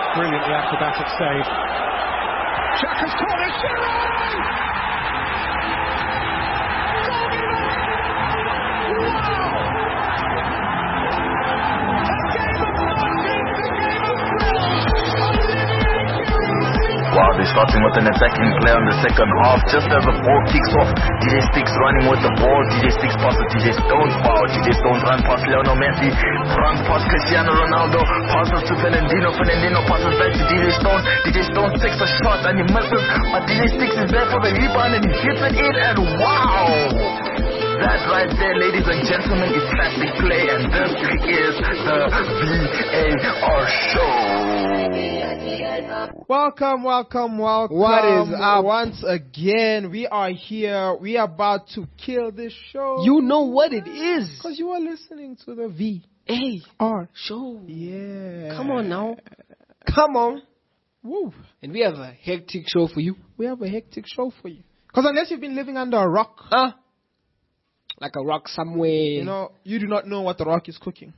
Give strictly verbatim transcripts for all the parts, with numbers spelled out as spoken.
Brilliantly acrobatic save. Xhaka's corner, Shearer! Wow, they're starting with an attacking play on the second half. Just as the ball kicks off, D J Sticks running with the ball. D J Sticks passes D J Stones. Wow, D J Stones run past Lionel Messi, runs past Cristiano Ronaldo, passes to Fernandinho. Fernandinho passes back to D J Stones. D J Stones takes a shot and he misses, but D J Sticks is there for the rebound and he hits it in, and wow! That right there, ladies and gentlemen, is classic play, and this is the V A R show. Welcome, welcome, welcome. What is up? Once again, we are here. We are about to kill this show. You know what it is. Because you are listening to the V A R show. Yeah. Come on now. Come on. Woo. And we have a hectic show for you. We have a hectic show for you. Because unless you've been living under a rock. Huh? Like a rock somewhere. You know, you do not know what the rock is cooking.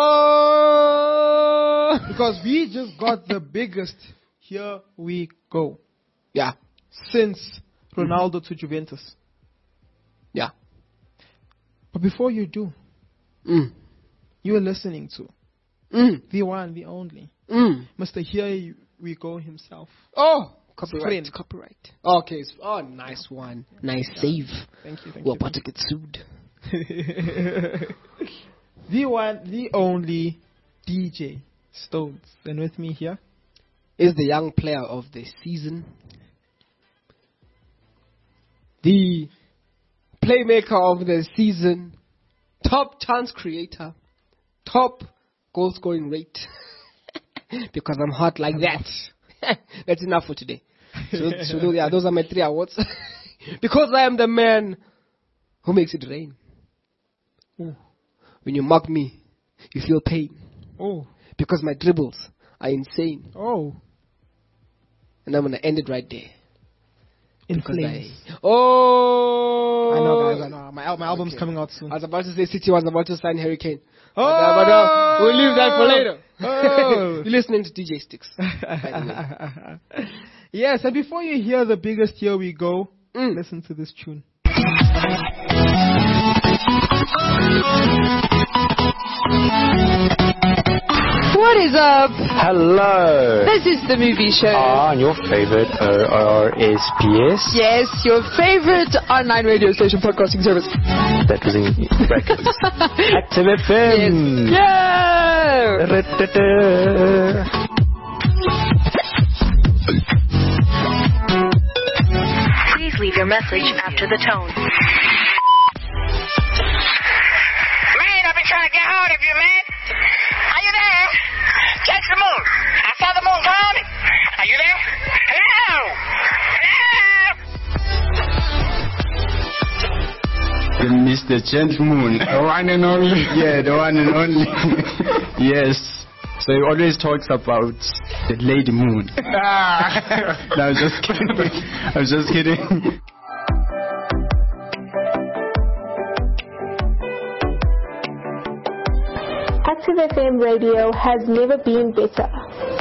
Oh! Because we just got the biggest. Here we go. Yeah. Since Ronaldo mm-hmm. to Juventus. Yeah. But before you do, mm. you are listening to mm. the one, the only, mm. Mister Here We Go himself. Oh, copyright. Friend. Copyright. Okay. Oh, nice one. Nice yeah. save. Thank you. Thank We're you, about to get sued. The one, the only D J Stones. And with me here is the young player of the season, the playmaker of the season, top chance creator, top goal scoring rate, because I'm hot like that. That's enough for today. So, so yeah, those are my three awards. Because I am the man who makes it rain. Ooh. When you mock me, you feel pain. Oh. Because my dribbles are insane. Oh. And I'm going to end it right there. In flames. I, oh! I know, guys, I know. My, my album's okay. coming out soon. I was about to say City was about to sign Harry Kane. Oh! But, uh, but, uh, we'll leave that for later. Oh! You're listening to D J Sticks, by the way. Yes, and before you hear the biggest Here We Go, mm. listen to this tune. What is up? Hello. This is the movie show. Ah, and your favorite O R S P S. Yes, your favorite online radio station podcasting service. That was in brackets. Active F M. Yes. Yeah. Please leave your message after the tone. Man, I've been trying to get hold of you, man. Are you there? Catch the moon. I saw the moon coming. Are you there? Hello? Hello? Mister Gentleman. The one and only. Yeah, the one and only. Yes. So he always talks about the Lady Moon. No, I'm just kidding. I'm just kidding. Active F M radio has never been better.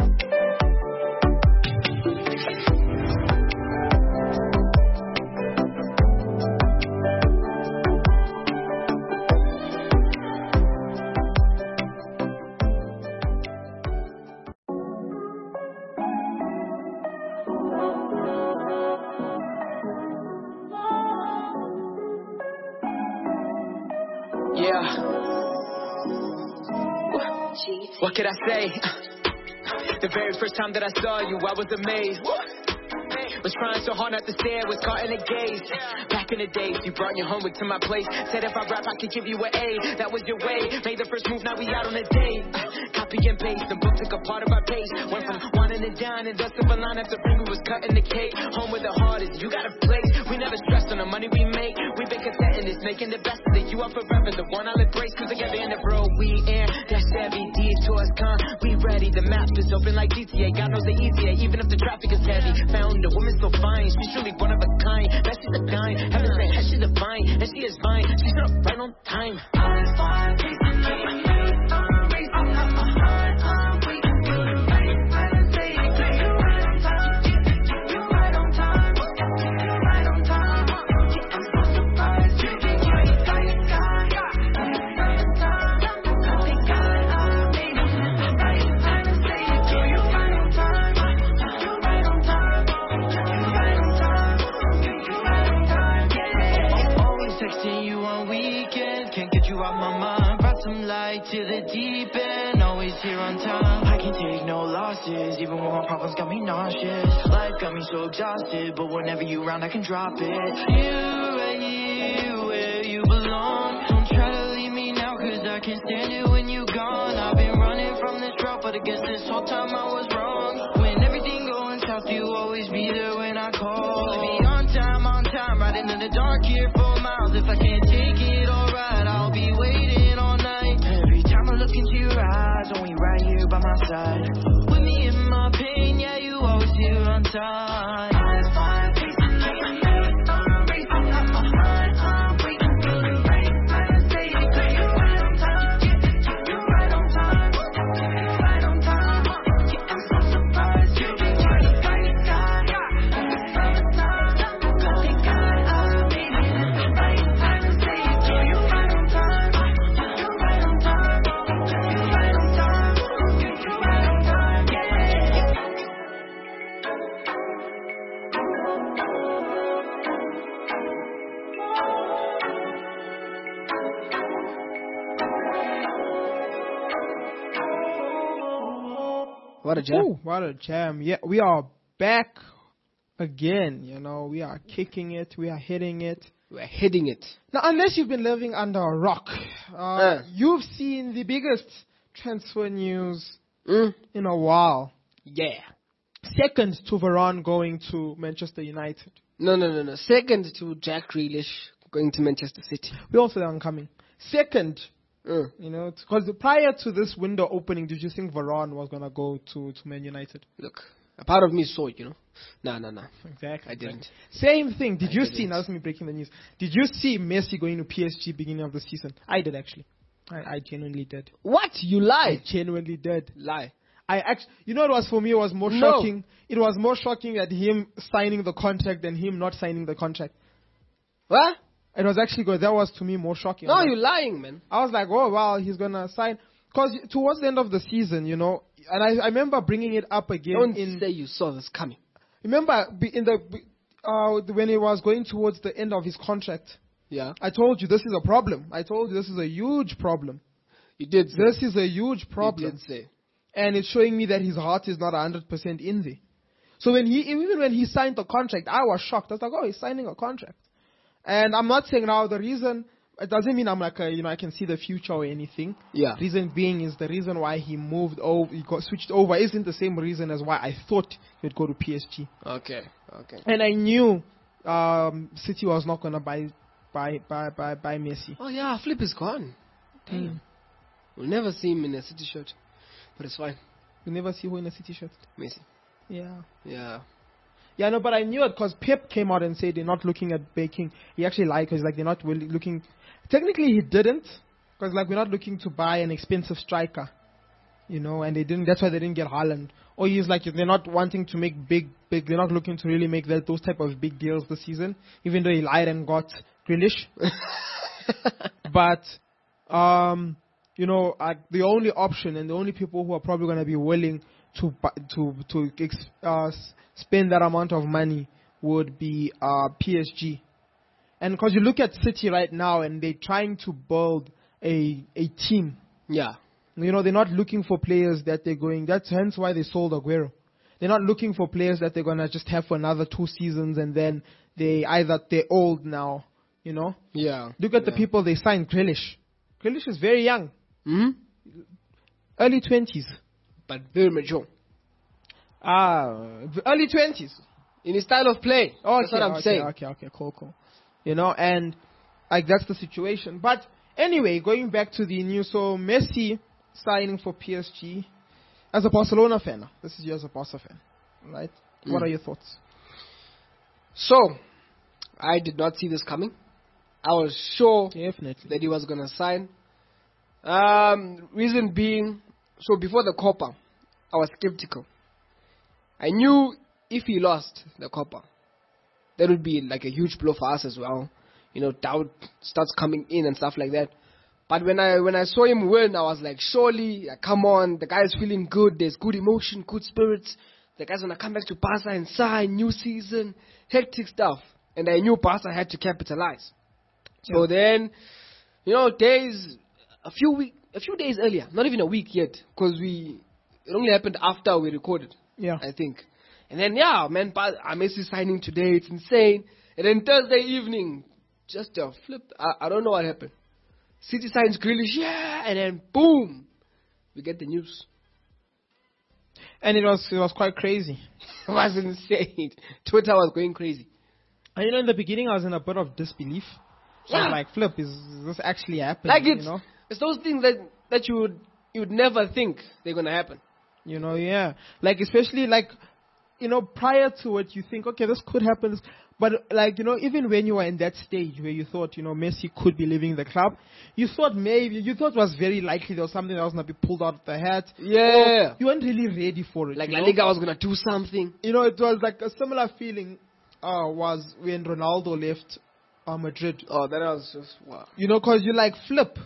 What could I say? The very first time that I saw you, I was amazed. Was trying so hard not to stare, was caught in a gaze. Back in the days, you brought your homework to my place. Said if I rap, I could give you an A. That was your way. Made the first move, now we out on a date. Copy and paste, the book took a part of our pace. Went from wanting to dine and dust of a line after we was cutting the cake. Home with the hardest, you got a place. We never stressed on the money we make. We've been content in this, making the best of it. You are forever, the one I'll embrace. Cause together in the road we in. That Chevy detours come, we ready. The maps is open like G T A. God knows the easier, even if the traffic is heavy. Found a woman so fine, she's truly one of a kind. That she's a dime, heaven said, hey, she's divine, and she is fine. She's up right on time. I'm fine, peace and me. I'm racing up my heart, I'm waiting for the right, right and say right to the deep end, always here on time. I can't take no losses, even when my problems got me nauseous. Life got me so exhausted, but whenever you round, I can drop it. You right here where you belong. Don't try to leave me now, cause I can't stand it when you gone. I've been running from this drought, but I guess this whole time I was wrong. When everything going south, you always be there when I call. Be on time, on time, riding in the dark here for miles. If I can't take it, alright, I'll be waiting all night. Every time I look into your eyes, only right here by my side. With me in my pain, yeah, you always here on time. I find peace in the What a jam. Ooh, what a jam. Yeah, we are back again. You know, we are kicking it. We are hitting it. We're hitting it. Now, unless you've been living under a rock, uh, Uh. you've seen the biggest transfer news Mm. in a while. Yeah. Second to Varane going to Manchester United. No, no, no, no. Second to Jack Grealish going to Manchester City. We also are coming. Second, Mm. you know, because prior to this window opening, did you think Varane was going to go to, to Man United? Look, a part of me saw it, you know. No, no, no. Exactly. I didn't. Same thing. Did I you didn't. see, now that's me breaking the news, did you see Messi going to P S G beginning of the season? I did actually. I, I genuinely did. What? You I lie. genuinely did. Lie. I actually, you know what was for me, it was more No. shocking. It was more shocking at him signing the contract than him not signing the contract. What? It was actually good. That was to me more shocking. No, I was you're like- lying, man. I was like, oh, wow, he's going to sign. Because towards the end of the season, you know, and I, I remember bringing it up again. Don't in, say you saw this coming. Remember, be- in the uh, when he was going towards the end of his contract, Yeah. I told you this is a problem. I told you this is a huge problem. You did say. This is a huge problem. You did say. And it's showing me that his heart is not one hundred percent in there. So when he, even when he signed the contract, I was shocked. I was like, oh, he's signing a contract. And I'm not saying now the reason, it doesn't mean I'm like, a, you know, I can see the future or anything. Yeah. Reason being is the reason why he moved over, he got switched over isn't the same reason as why I thought he'd go to P S G. Okay. Okay. And I knew um, City was not going to buy, buy, buy, buy, buy Messi. Oh, yeah. Flip is gone. Damn. We'll never see him in a City shirt. But it's fine. You never see who in a City shirt. Messi. Yeah. Yeah. Yeah, no, but I knew it because Pep came out and said they're not looking at baking. He actually lied because like they're not really looking. Technically, he didn't because like we're not looking to buy an expensive striker, you know, and they didn't. That's why they didn't get Haaland. Or he's like they're not wanting to make big, big. They're not looking to really make that those type of big deals this season. Even though he lied and got Grealish, but um, you know, uh, the only option and the only people who are probably going to be willing to bu- to to ex- uh, s- spend that amount of money would be uh, P S G. And because you look at City right now and they're trying to build a a team. Yeah. You know, they're not looking for players that they're going. That's hence why they sold Aguero. They're not looking for players that they're going to just have for another two seasons and then they either they're old now, you know. Yeah. Look at the Yeah. people they signed. Grealish. Grealish is very young. Hmm? Early twenties. But very mature. Ah, early twenties. In his style of play. Okay, That's what I'm okay, saying. Okay, okay, cool, cool. You know, and like that's the situation. But anyway, going back to the news, so Messi signing for P S G. As a Barcelona fan, this is you as a Barca fan, right? Mm. What are your thoughts? So, I did not see this coming. I was sure Definitely. that he was going to sign. Um, reason being, so before the Copa, I was skeptical. I knew if he lost the Copa, that would be like a huge blow for us as well. You know, doubt starts coming in and stuff like that. But when I when I saw him win, I was like, surely, like, come on, the guy's feeling good. There's good emotion, good spirits. The guy's gonna come back to Barca and sign, new season, hectic stuff. And I knew Barca had to capitalize. So Yeah. then, you know, days, a few weeks, a few days earlier, not even a week yet, because we it only happened after we recorded. Yeah. I think. And then yeah, man, but Messi signing today. It's insane. And then Thursday evening, just a flip. I, I don't know what happened. City signs Grealish, yeah, and then boom, we get the news. And it was it was quite crazy. It was insane. Twitter was going crazy. And you know, in the beginning, I was in a bit of disbelief. So Yeah. I was like, flip, is this actually happening? Like it's you know? it's those things that that you would you would never think they're gonna happen. You know, yeah. Like, especially, like, you know, prior to it, you think, okay, this could happen. this- But, like, you know, even when you were in that stage where you thought, you know, Messi could be leaving the club, you thought maybe, you thought it was very likely there was something that was going to be pulled out of the hat. Yeah. Or you weren't really ready for it. Like you La know? Liga was gonna do something. You know, it was like a similar feeling uh, was when Ronaldo left uh, Madrid. Oh, that was just wow. You know, because you like flip.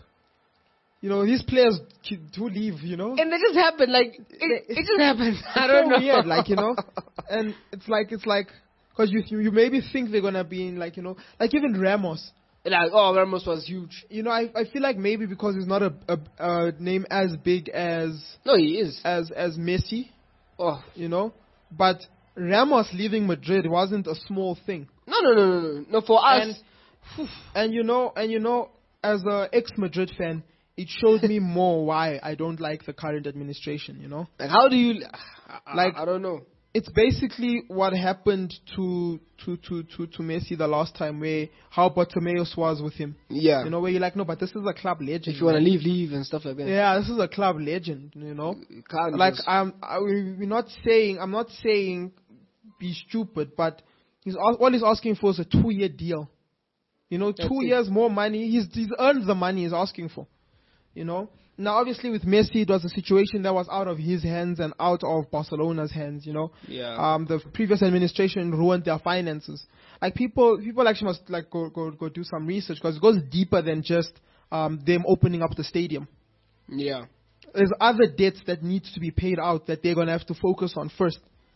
You know, these players ki- do leave, you know. And it just happened, like, it, it just happened. I It's don't so know. weird, like, you know. And it's like, it's like, because you, you maybe think they're going to be in, like, you know, like even Ramos. Like, oh, Ramos was huge. You know, I I feel like maybe because he's not a, a, a name as big as... No, he is. As, as Messi. Oh. You know. But Ramos leaving Madrid wasn't a small thing. No, no, no, no, no. No, for us. And, and you know, and you know, as a ex-Madrid fan, it showed me more why I don't like the current administration, you know? Like, how do you... I, like, I, I don't know. It's basically what happened to, to, to, to, to Messi the llast time, where how Bartimeus was with him. Yeah. You know, where you're like, no, but this is a club legend. If you want to leave, leave and stuff like that. Yeah, this is a club legend, you know? You can't like, just- I'm, I, we're not saying, I'm not saying be stupid, but he's all, all he's asking for is a two-year deal. You know, That's two it. years more money. He's, he's earned the money he's asking for. You know? Now, obviously, with Messi, it was a situation that was out of his hands and out of Barcelona's hands, you know? Yeah. Um, the previous administration ruined their finances. Like, people people actually must, like, go go, go do some research, because it goes deeper than just um, them opening up the stadium. Yeah. There's other debts that need to be paid out that they're going to have to focus on first.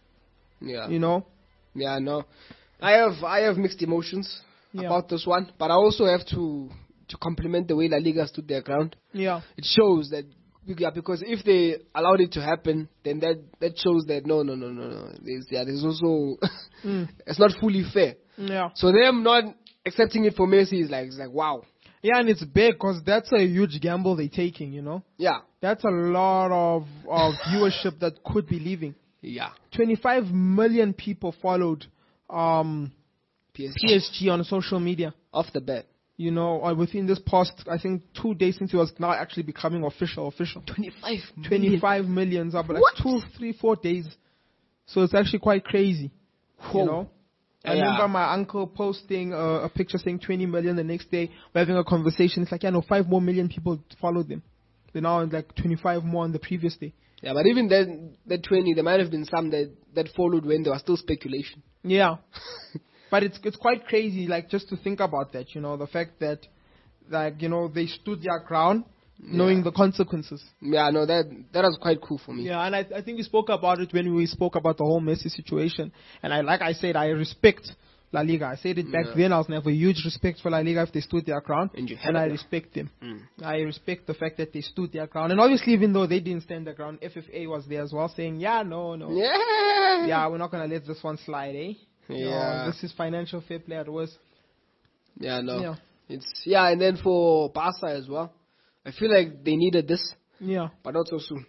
Yeah. You know? Yeah, no. I have I have mixed emotions Yeah. about this one, but I also have to to compliment the way La Liga stood their ground. Yeah. It shows that yeah, because if they allowed it to happen, then that that shows that no, no, no, no, no. There's, yeah, there's also Mm. it's not fully fair. Yeah. So them not accepting it for Messi is like it's like wow. Yeah, and it's big because that's a huge gamble they're taking, you know? Yeah. That's a lot of, of viewership that could be leaving. Yeah. twenty-five million people followed um, P S G. P S G on social media. Off the bat. You know, or within this past, I think, two days since it was now actually becoming official, official. twenty-five twenty-five million, up like What? two, three, four days. So it's actually quite crazy. Whoa. You know? I Yeah. remember my uncle posting uh, a picture saying twenty million. The next day, we're having a conversation. It's like, yeah, no, five more million people followed them. They're now like twenty-five more on the previous day. Yeah, but even that that twenty, there might have been some that, that followed when there was still speculation. Yeah. But it's it's quite crazy, like, just to think about that, you know, the fact that, like, you know, they stood their ground knowing Yeah. the consequences. Yeah, no, that that was quite cool for me. Yeah, and I, I think we spoke about it when we spoke about the whole Messi situation. And I, like I said, I respect La Liga. I said it back Yeah. then. I was never huge respect for La Liga if they stood their ground. And you And have I it. respect them. Mm. I respect the fact that they stood their ground. And obviously, even though they didn't stand their ground, F F A was there as well saying, yeah, no, no. Yeah. Yeah, we're not going to let this one slide, eh? Yeah. No, this is financial fair play at worst. Yeah, no. Yeah. It's yeah, and then for Barca as well. I feel like they needed this, Yeah. but not so soon.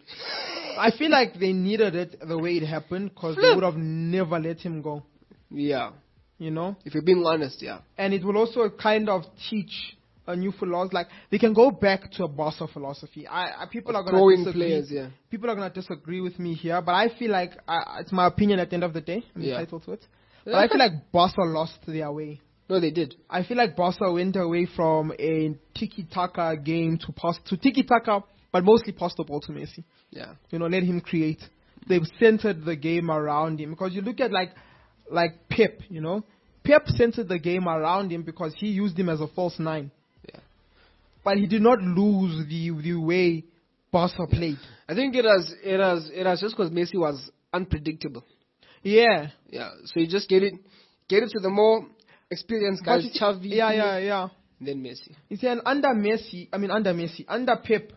I feel like they needed it the way it happened because they would have never let him go, Yeah. you know? If you're being honest, yeah. And it will also kind of teach a new philosophy. Like, they can go back to a Barca philosophy. I, I people are going to Growing disagree. players, yeah. People are going to disagree with me here, but I feel like I, it's my opinion at the end of the day. I'm Yeah. entitled to it. But I feel like Barca lost their way. No, they did. I feel like Barca went away from a tiki-taka game to pass to tiki-taka, but mostly pass the ball to Messi. Yeah. You know, let him create. They've centered the game around him because you look at like like Pep. You know, Pep centered the game around him because he used him as a false nine. Yeah. But he did not lose the the way Barca played. I think it was it was it was just because Messi was unpredictable. Yeah. Yeah. So you just get it get it to the more experienced But guys, you see- Xavi. yeah, yeah, yeah. Then Messi. You see, and under Messi, I mean under Messi, under Pep,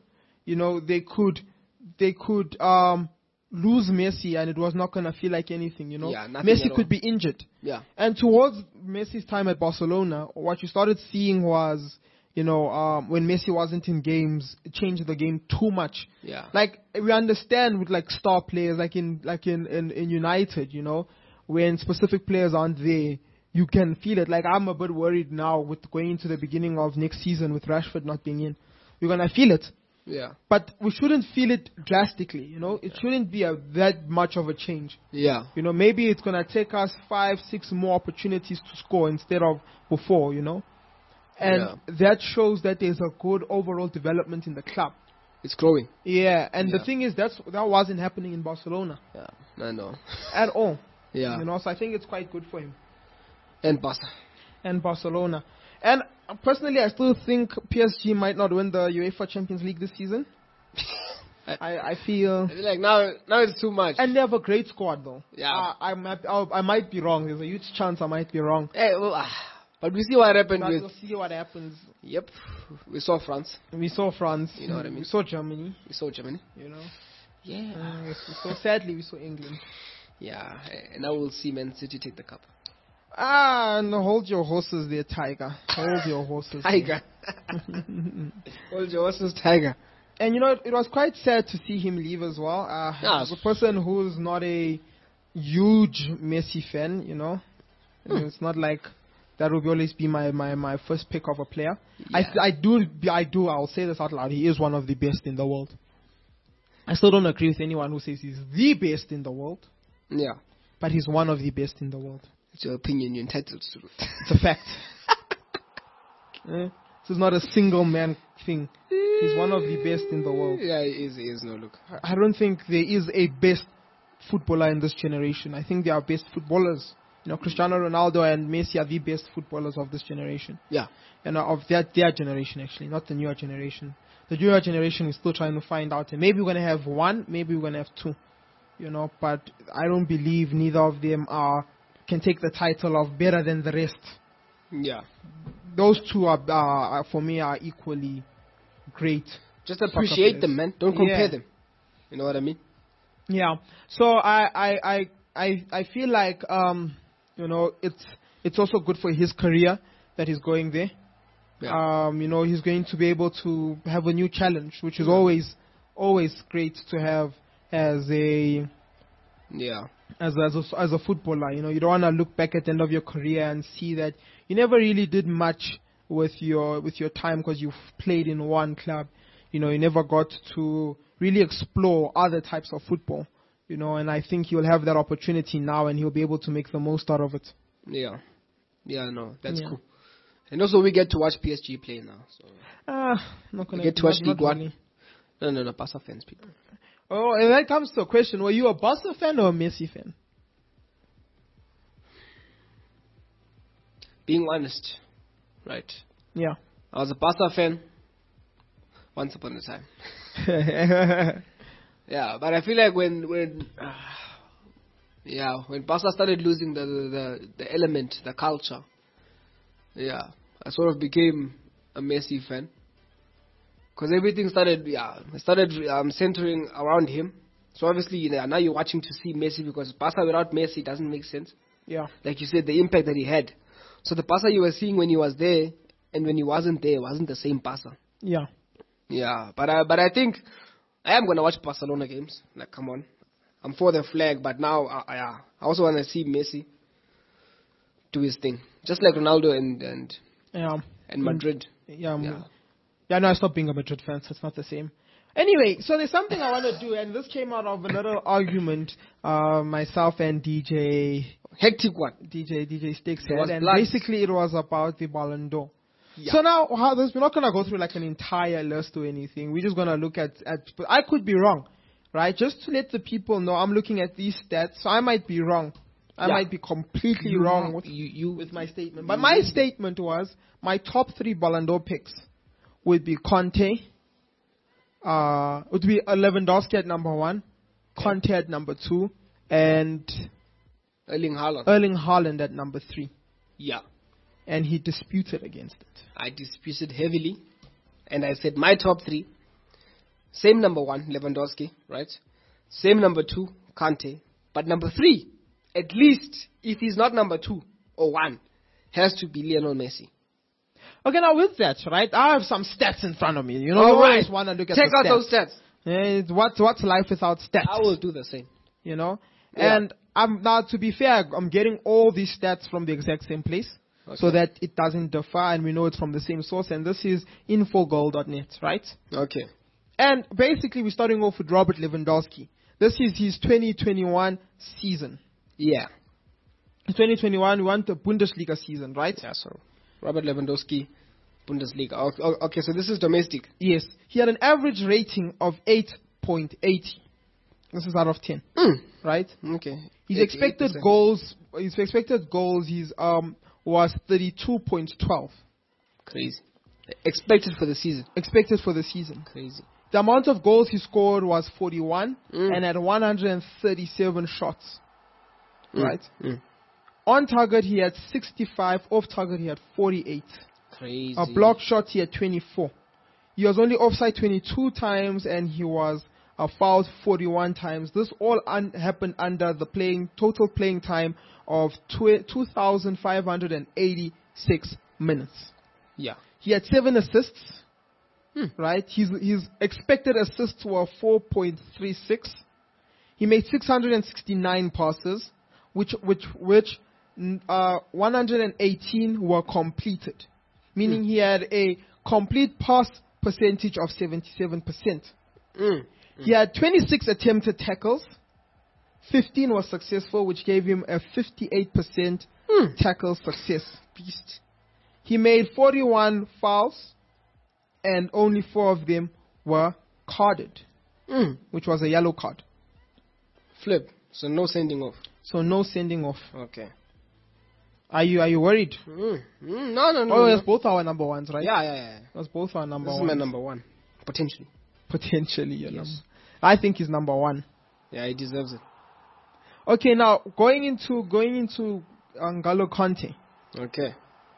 you know, they could, they could um, lose Messi and it was not going to feel like anything, you know. Yeah, nothing Messi at could all. be injured. Yeah. And towards Messi's time at Barcelona, what you started seeing was, you know, um, when Messi wasn't in games, it changed the game too much. Yeah. Like, we understand with like star players, like in like in, in, in United, you know, when specific players aren't there, you can feel it. Like, I'm a bit worried now with going into the beginning of next season with Rashford not being in. You're going to feel it. Yeah. But we shouldn't feel it drastically, you know. It shouldn't be a, that much of a change. Yeah. You know, maybe it's going to take us five, six more opportunities to score instead of before, you know. And Yeah. that shows that there's a good overall development in the club. It's growing. Yeah, and Yeah. the thing is, that's that wasn't happening in Barcelona. Yeah, I know. At all. Yeah. You know, so I think it's quite good for him. And Barca. And Barcelona. And uh, personally, I still think P S G might not win the UEFA Champions League this season. I, I feel... I feel like now, now it's too much. And they have a great squad, though. Yeah. Uh, I, might, I, I might be wrong. There's a huge chance I might be wrong. Hey, well, ah, but we see what happened But with... we'll see what happens. Yep. We saw France. We saw France. You know what I mean? We saw Germany. We saw Germany. You know? Yeah. Uh, we saw, sadly, we saw England. Yeah. And now we'll see Man City take the cup. Ah, no, hold your horses there, Tiger. Hold your horses. Tiger. Hold your horses, Tiger. And you know, it, it was quite sad to see him leave as well. Uh, Yeah. as a person who's not a huge Messi fan, you know, and it's not like that will always be my, my, my first pick of a player. Yeah. I I do I do I'll say this out loud. He is one of the best in the world. I still don't agree with anyone who says he's the best in the world, Yeah. but he's one of the best in the world. It's your opinion. You're entitled to it. It's a fact. Eh? This is not a single man thing. He's one of the best in the world. Yeah, he is. He is. No, look. I don't think there is a best footballer in this generation. I think there are best footballers. You know, Cristiano Ronaldo and Messi are the best footballers of this generation. Yeah. And uh, of their, their generation, actually, not the newer generation. The newer generation is still trying to find out. And maybe we're going to have one, maybe we're going to have two. You know, but I don't believe neither of them are can take the title of better than the rest. Yeah. Those two are, uh, for me, are equally great. Just soccer appreciate players. them, man. Don't compare Yeah. them. You know what I mean? Yeah. So I I I I, I feel like um you know it's it's also good for his career that he's going there. Yeah. Um you know he's going to be able to have a new challenge, which is always always great to have as a Yeah. as a, as a, as a footballer. You know, you don't want to look back at the end of your career and see that you never really did much with your with your time because you've played in one club. You know, you never got to really explore other types of football. You know, and I think he'll have that opportunity now, and he'll be able to make the most out of it. Yeah. Yeah, no, that's Yeah. cool. And also we get to watch P S G play now. So Ah, not gonna we get to watch not- League not One. really. No, no, no, Barca fans, people. Oh, and that comes to a question: were you a Barca fan or a Messi fan? Being honest, right? Yeah. I was a Barca fan once upon a time. Yeah, but I feel like when when uh, yeah, when Barca started losing the, the the element, the culture, yeah, I sort of became a Messi fan. Because everything started, yeah, it started um, centering around him. So obviously, you know, now you're watching to see Messi because Barca without Messi doesn't make sense. Yeah. Like you said, the impact that he had. So the Barca you were seeing when he was there and when he wasn't there wasn't the same Barca. Yeah. Yeah, but I, but I think I am gonna watch Barcelona games. Like, come on, I'm for the flag, but now I, I, I also want to see Messi do his thing, just like Ronaldo and and Yeah. and Madrid. Yeah. um, Yeah. Yeah, no, I stopped being a Madrid fan, so it's not the same. Anyway, so there's something I want to do, and this came out of a little argument uh, myself and D J... Hectic one. D J, D J Sticks It was had, and blood. basically it was about the Ballon d'Or. Yeah. So now, how this, we're not going to go through like an entire list or anything. We're just going to look at, at... But I could be wrong, right? Just to let the people know, I'm looking at these stats, so I might be wrong. I Yeah. might be completely You- wrong with, you, you, with my statement. But my statement was, my top three Ballon d'Or picks would be Conte, uh, would be Lewandowski at number one, Conte at number two, and Erling Haaland. Erling Haaland at number three. Yeah. And he disputed against it. I disputed heavily, and I said my top three Same number one, Lewandowski, right? Same number two, Kante. But number three, at least, if he's not number two or one, has to be Lionel Messi. Okay, now with that, right, I have some stats in front of me. You know, All you right. always want to look at Check the out stats. those stats. Eh, what's, what's life without stats? I will do the same. You know? Yeah. And I'm now, to be fair, I'm getting all these stats from the exact same place. Okay. So that it doesn't differ and we know it's from the same source. And this is infogol dot net, right? Okay. And basically we're starting off with Robert Lewandowski. This is his twenty twenty-one season. Yeah. twenty twenty-one, we want the Bundesliga season, right? Yeah, so Robert Lewandowski, Bundesliga. Okay, okay, so this is domestic. Yes. He had an average rating of eight point eight zero. This is out of ten. Mm. Right? Okay. His Eight- expected eight percent. goals, his expected goals, his um was thirty-two point one two. Crazy. Expected for the season. Expected for the season. Crazy. The amount of goals he scored was forty-one Mm. and had one hundred thirty-seven shots. Mm. Right? Mm. On target he had sixty-five, off target he had forty-eight. Crazy. A block shot he had twenty-four. He was only offside twenty-two times and he was uh, fouled forty-one times. This all un- happened under the playing total playing time of tw- two thousand five hundred eighty-six minutes. Yeah. He had seven assists. Hmm. Right? His his expected assists were four point three six. He made six hundred sixty-nine passes, which which which mm, uh, one hundred eighteen were completed, meaning he had a complete pass percentage of seventy-seven percent. Mm. He had twenty-six attempted tackles, fifteen were successful, which gave him a fifty-eight percent Mm. tackle success. Beast. He made forty-one fouls, and only four of them were carded, Mm. which was a yellow card. Flip. So no sending off. So no sending off. Okay. Are you are you worried? Mm. Mm. No, no, no. Oh, no. that's both our number ones, right? Yeah, yeah, yeah. That's both our number This ones. is my number one. Potentially. Potentially, your Yes. number. I think he's number one. Yeah, he deserves it. Okay, now going into going into N'Golo Kante. Okay.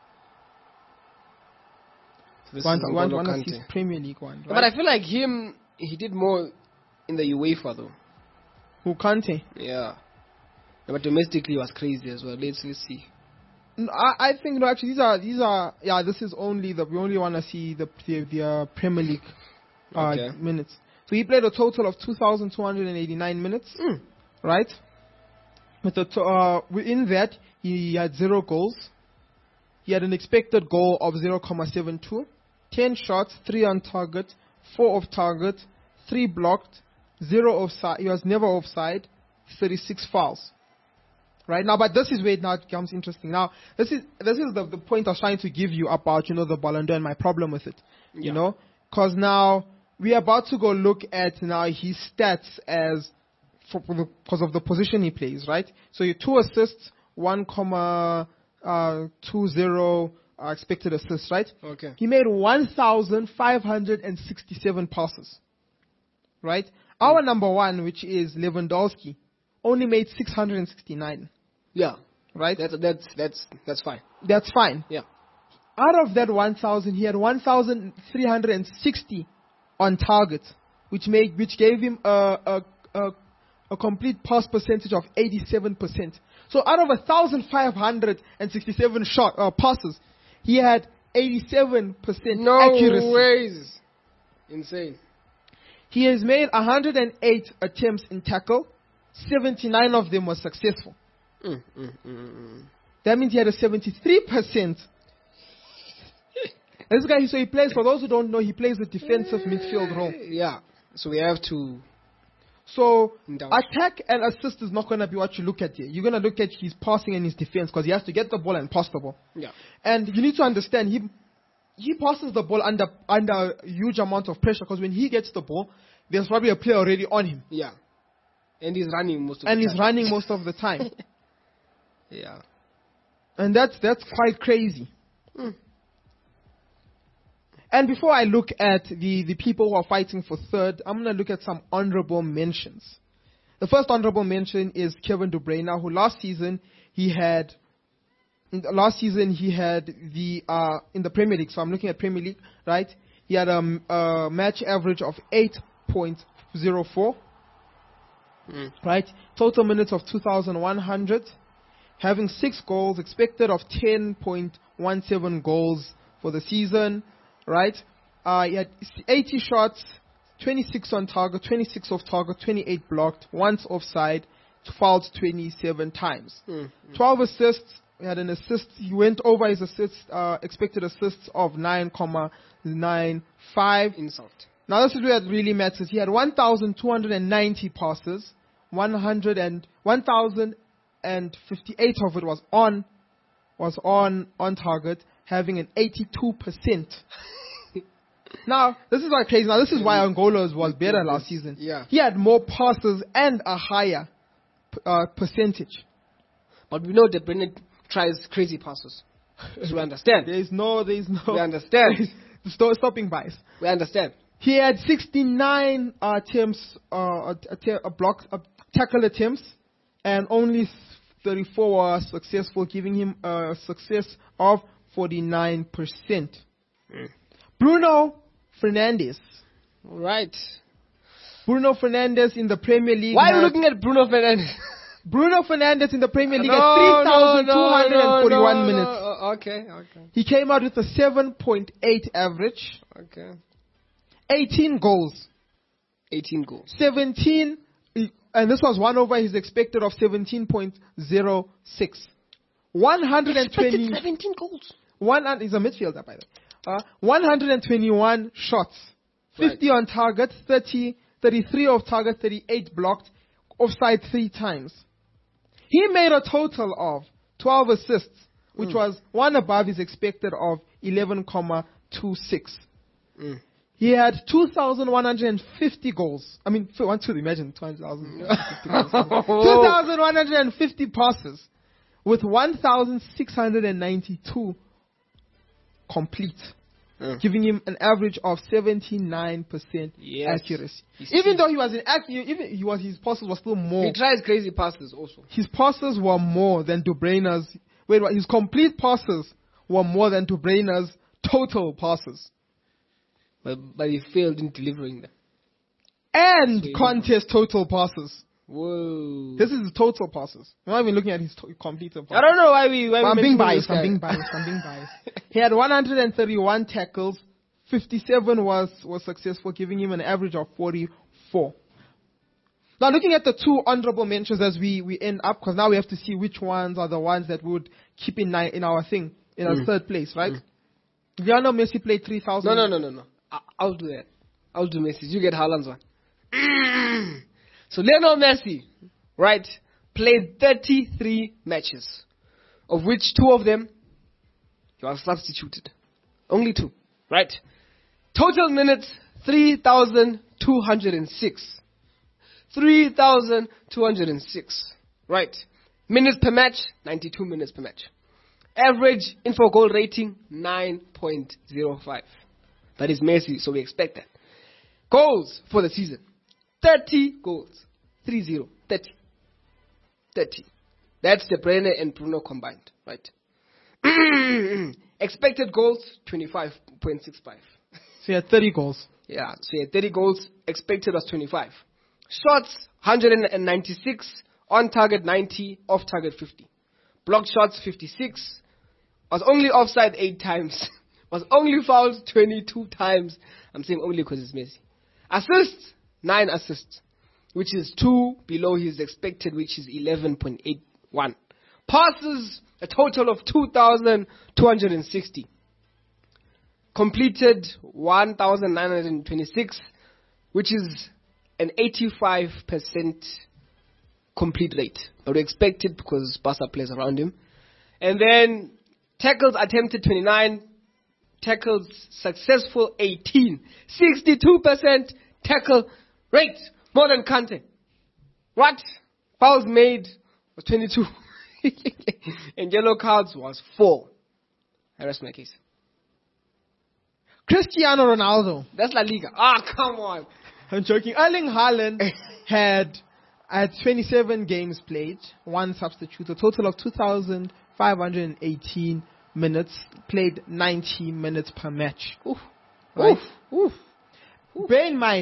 So this One, is one, N'Golo one of Kante. his Premier League one, right? But I feel like him, he did more in the UEFA though. Who Kante? Yeah. But domestically, he was crazy as well. Let's let's see. No, I, I think no. Actually, these are these are yeah. This is only the we only want to see the the, the uh, Premier League uh, Okay. minutes. So he played a total of two thousand two hundred eighty-nine minutes, Mm. right? With the to, uh, within that he had zero goals. He had an expected goal of zero point seven two, ten shots, three on target, four off target, three blocked, zero offside. He was never offside. thirty-six fouls. Right now, but this is where it now becomes interesting. Now, this is this is the, the point I was trying to give you about, you know, the Ballon d'Or and my problem with it. You Yeah. know, because now we're about to go look at now his stats as for, for the because of the position he plays, right? So your two assists, one comma uh, two zero uh, expected assists, right? Okay. He made one thousand five hundred and sixty-seven passes, right? Our number one, which is Lewandowski, only made six hundred sixty-nine. Yeah. Right? That's that's that's that's fine. That's fine. Yeah. Out of that one thousand, he had one thousand three hundred sixty on target, which made which gave him a a a, a complete pass percentage of eighty-seven percent. So out of one thousand five hundred sixty-seven shot uh, passes, he had eighty-seven percent No accuracy. ways. Insane. He has made one hundred eight attempts in tackle, seventy-nine of them were successful. Mm, mm, mm, mm. That means he had a seventy-three percent. This guy, so he plays, for those who don't know, he plays a defensive midfield role. Yeah. So we have to. So Indulge. attack and assist is not going to be what you look at here. You're going to look at his passing and his defense because he has to get the ball and pass the ball. Yeah. And you need to understand, he he passes the ball under under a huge amount of pressure because when he gets the ball, there's probably a player already on him. Yeah. And he's running most of And the he's time. running most of the time. Yeah. And that's that's quite crazy. Mm. And before I look at the, the people who are fighting for third, I'm going to look at some honorable mentions. The first honorable mention is Kevin De Bruyne, who last season he had in the- last season he had the uh, in the Premier League. So I'm looking at Premier League, right? He had a, um, a match average of eight point zero four. Mm. Right? Total minutes of two thousand one hundred. Having six goals, expected of ten point one seven goals for the season. Right? Uh, he had eighty shots, twenty-six on target, twenty-six off target, twenty-eight blocked, once offside, fouled twenty-seven times. Mm. twelve assists. He had an assist. He went over his assist, uh, expected assists of nine point nine five. Insult. Now this is where it really matters. He had one thousand two hundred ninety passes, one hundred and one thousand fifty-eight of it was on, was on on target, having an eighty-two percent. Now this is like crazy. Now this is why Angola was better last season. Yeah. He had more passes and a higher uh, percentage. But we know that Brennan tries crazy passes. So we understand. There is no, there is no. We understand. Stop, stopping bias. We understand. He had sixty-nine uh, attempts, uh, a, a block, a tackle attempts, and only thirty-four were successful, giving him a success of forty-nine percent. Mm. Bruno Fernandes. All right. Bruno Fernandes in the Premier League. Why are you looking at Bruno Fernandes? Bruno Fernandes in the Premier League no, at three thousand two hundred forty-one no, no, no, minutes. no. Okay, okay. He came out with a seven point eight average. Okay. eighteen goals. eighteen goals. seventeen, and this was one over his expected of seventeen point zero six. one hundred twenty. seventeen goals. One, he's a midfielder, by the way. Uh, one hundred twenty-one shots. fifty right. on target, thirty, thirty-three off target, thirty-eight blocked, offside three times. He made a total of twelve assists, which mm. was one above his expected of eleven point two six. Mm. He had two thousand one hundred fifty goals. I mean, one, two, imagine two thousand two thousand one hundred fifty passes with one thousand six hundred ninety-two complete, mm. giving him an average of seventy-nine percent yes. accuracy. He's even though he was in accuracy, even he was his passes were still more. He tries crazy passes also. His passes were more than De Bruyne's. Wait, his complete passes were more than De Bruyne's total passes. But, but he failed in delivering them. And so contest total passes. Whoa. This is his total passes. We're not even looking at his to- completed passes. I don't know why we... Why I'm, we being biased, I'm being biased. I'm being biased. He had one hundred thirty-one tackles. fifty-seven was, was successful, giving him an average of forty-four. Now, looking at the two honorable mentions as we, we end up, because now we have to see which ones are the ones that would keep in, ni- in our thing, in our mm. third place, right? Mm. Lionel Messi played three thousand. No, no, no, no, no. I- I'll do that. I'll do Messi. You get Haaland's one. So Lionel Messi, right, played thirty-three matches, of which two of them he was substituted. Only two, right? Total minutes, three thousand two hundred six. three thousand two hundred six, right? Minutes per match, ninety-two minutes per match. Average info goal rating, nine point zero five. That is Messi, so we expect that. Goals for the season. thirty goals. three zero. thirty. thirty. That's De Bruyne and Bruno combined, right? Expected goals, twenty-five point six five. So he had thirty goals. Yeah, so he had thirty goals. Expected was twenty-five. Shots, one hundred ninety-six. On target, ninety. Off target, fifty. Blocked shots, fifty-six. Was only offside eight times. Was only fouled twenty-two times. I'm saying only because it's Messi. Assists, nine assists, which is two below his expected, which is eleven point eight one. Passes, a total of two thousand two hundred sixty. Completed one thousand nine hundred twenty-six, which is an eighty-five percent complete rate. But we expect it because Barca plays around him. And then tackles attempted twenty-nine. Tackles successful eighteen. sixty-two percent tackle rate. More than Kante. What? Fouls made was twenty-two. And yellow cards was four. I rest my case. Cristiano Ronaldo. That's La Liga. Ah, come on. I'm joking. Erling Haaland had at twenty-seven games played, one substitute, a total of two thousand five hundred eighteen minutes, played ninety minutes per match. Oof. Right? Oof. Oof. Bear in mind,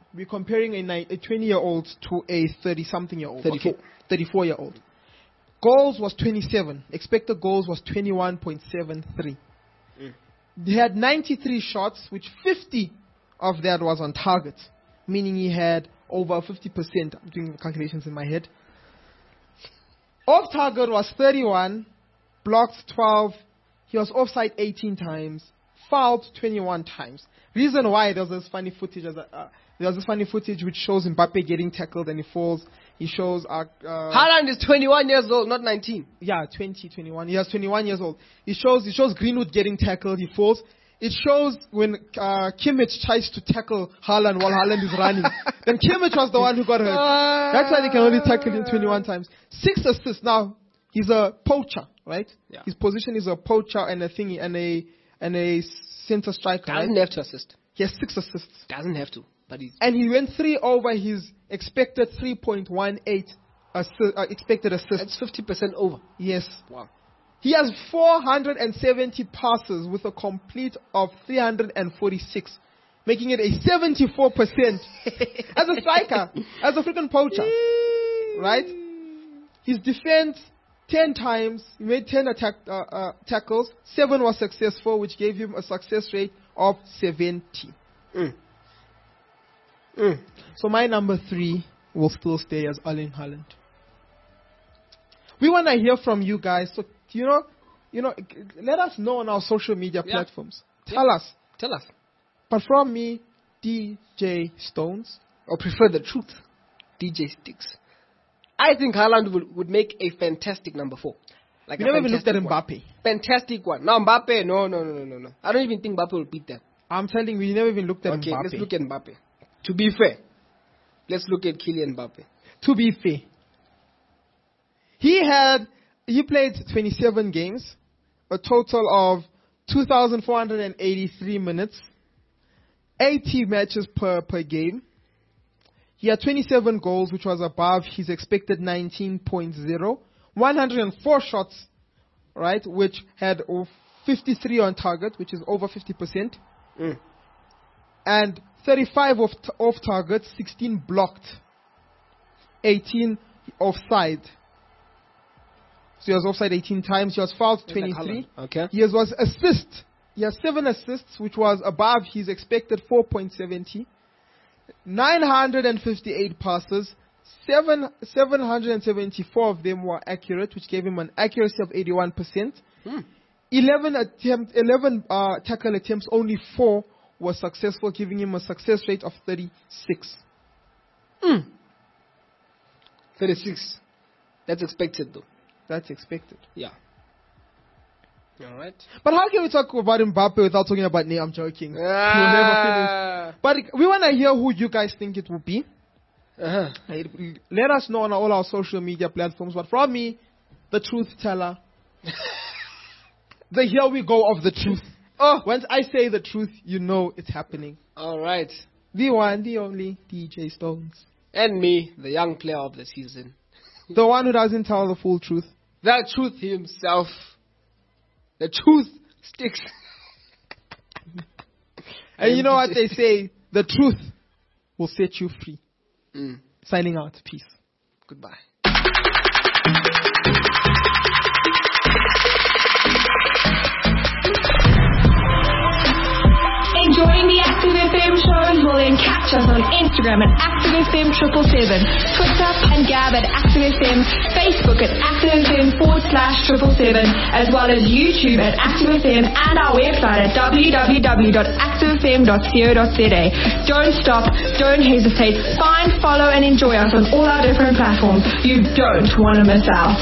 we're comparing a, ni- a twenty-year-old to a thirty-something-year-old. thirty-four. Okay, thirty-four-year-old. Goals was twenty-seven. Expected goals was twenty-one point seven three. Mm. He had ninety-three shots, which fifty of that was on target, meaning he had over fifty percent. I'm doing the calculations in my head. Off target was thirty-one, blocked twelve. He was offside eighteen times, fouled twenty-one times. Reason why there was this funny footage, as a, uh, there was this funny footage which shows Mbappe getting tackled and he falls. He shows uh, uh, Haaland is twenty-one years old, not nineteen. Yeah, twenty, twenty-one. He was twenty-one years old. It shows it shows Greenwood getting tackled. He falls. It shows when uh, Kimmich tries to tackle Haaland while Haaland is running. Then Kimmich was the one who got hurt. That's why they can only tackle him twenty-one times. Six assists. Now he's a poacher, right? Yeah. His position is a poacher and a thingy and a and a center striker. Doesn't right? have to assist. He has six assists. Doesn't have to, but he's And he went three over his expected three point one eight assi- uh, expected assists. That's fifty percent over. Yes. Wow. He has four hundred seventy passes with a complete of three hundred forty-six, making it a seventy-four percent as a striker, as a freaking poacher, right? His defense, ten times, he made ten attack, uh, uh, tackles, seven was successful, which gave him a success rate of seventy. Mm. Mm. So my number three will still stay as Erling Haaland. We want to hear from you guys, so you know, you know, let us know on our social media Yeah. platforms. Tell Yeah. us. Tell us. But from me, D J Stones, or prefer the truth, D J Sticks. I think Haaland would, would make a fantastic number four. Like we a never even looked at fantastic one. Mbappe. Fantastic one. No, Mbappe, no, no, no, no, no, no. I don't even think Mbappe will beat them. I'm telling you, we never even looked at Okay, Mbappe. let's look at Mbappe. To be fair, let's look at Kylian Mbappe. To be fair, he had he played twenty-seven games, a total of two thousand four hundred eighty-three minutes, eighty matches per per game. He had twenty-seven goals, which was above his expected nineteen point zero. one hundred four shots, right, which had fifty-three on target, which is over fifty percent. Mm. And thirty-five off, t- off target, sixteen blocked, eighteen offside. So he was offside eighteen times. He was fouled twenty-three. Okay. He was assist. He has seven assists, which was above his expected four point seven zero. nine hundred fifty-eight passes. Seven, seven hundred seventy-four of them were accurate, which gave him an accuracy of eighty-one percent. Hmm. eleven attempt, eleven uh, tackle attempts, only four were successful, giving him a success rate of thirty-six. Mm. thirty-six. That's expected, though. That's expected. Yeah. All right. But how can we talk about Mbappe without talking about Ney? I'm joking. He will Ah. never finish. But we want to hear who you guys think it will be. Uh-huh. Let us know on all our social media platforms. But from me, the truth teller, the here we go of the truth. Oh, once I say the truth, you know it's happening. All right. The one, the only D J Stones. And me, the young player of the season. The one who doesn't tell the full truth. The truth himself. The truth sticks. And you know what they say? The truth will set you free. Mm. Signing out. Peace. Goodbye. Enjoying the Active F M shows? Well then catch us on Instagram at Active F M triple seven, Twitter and Gab at Active F M, Facebook at Active F M forward slash triple seven, as well as YouTube at Active F M and our website at w w w dot active f m dot co dot z a. Don't stop, don't hesitate, find, follow and enjoy us on all our different platforms. You don't want to miss out.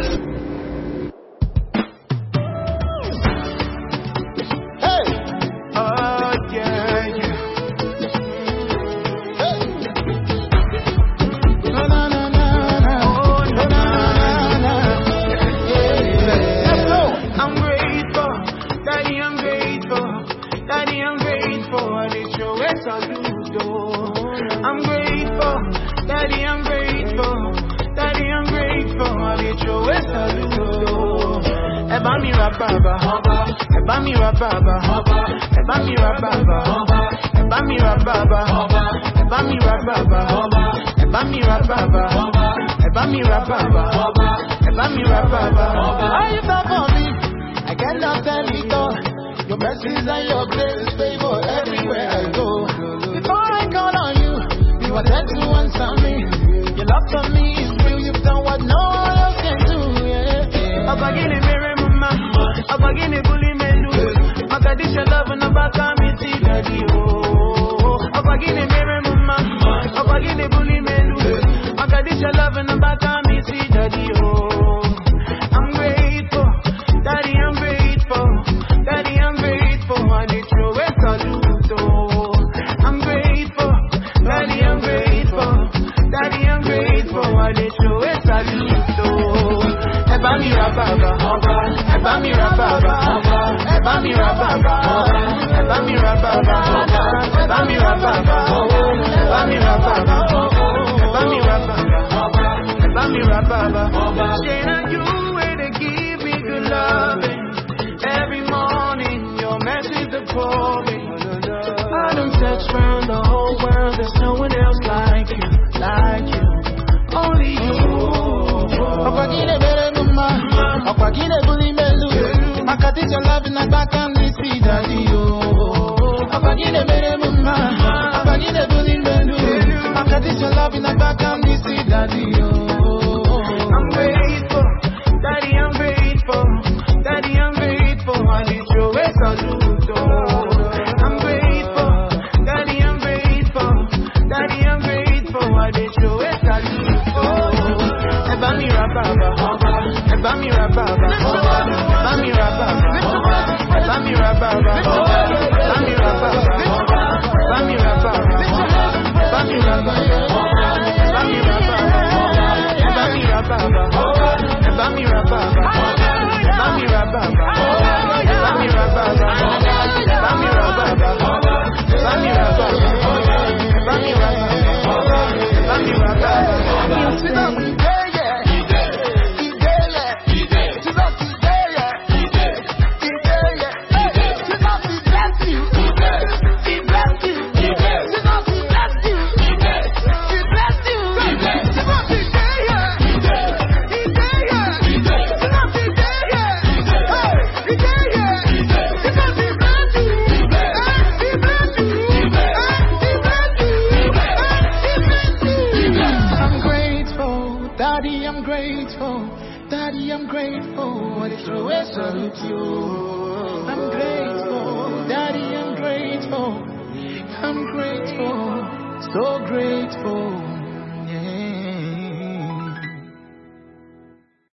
I'm grateful, Daddy, I'm grateful, Daddy, I'm grateful. I need your way saludo. Eba mi rababa, eba mi rababa, eba mi rababa, Eba mi rababa, eba mi rababa, eba mi rababa, eba mi rababa, eba mi rababa. Are you there for me? I cannot tell it all. Your mercies and your grace favor everywhere I go. Before I call on you, you are there to answer me. Your love for me is real. You've done what no one else can do. Yeah. Abagine mere mama, abagine bully melu. Makadisha love and abaka mi ti daddy oh. Abagine mere mama, abagine bully melu. Makadisha love and abaka mi ti daddy oh. I'm grateful, daddy I'm grateful, daddy I'm grateful. I need your way salute oh. I'm grateful, daddy I'm grateful, daddy I'm grateful. I need your way salute oh. Eba mi rababa, eba mi rababa, eba mi rababa, eba mi rababa, eba mi rababa, eba mi rababa, eba mi rababa, eba mi rababa. Shana, you way to give me good loving. Every morning your message is pouring. I don't search around the whole world. There's no one else like you, like you, only you. Opagine bere mama, opagine bully melu. Makati your love in the back and we see daddy oh. Opagine bere mama, opagine bully melu. Makati your love in the back and we see daddy oh. I'm grateful, daddy I'm grateful, daddy I'm grateful. I need your way salute oh. I'm grateful, daddy I'm grateful, daddy I'm grateful. I need your way salute oh. Eba mi rababa, eba mi rababa, eba mi rababa, eba mi rababa, eba mi rababa, eba mi rababa, eba mi rababa, eba mi rababa, eba mi rababa, eba mi rababa, eba mi rababa, eba mi rababa, eba mi rababa, eba mi rababa. Daddy, I'm grateful. What is your way salute you? I'm grateful. Daddy, I'm grateful. I'm grateful. So grateful.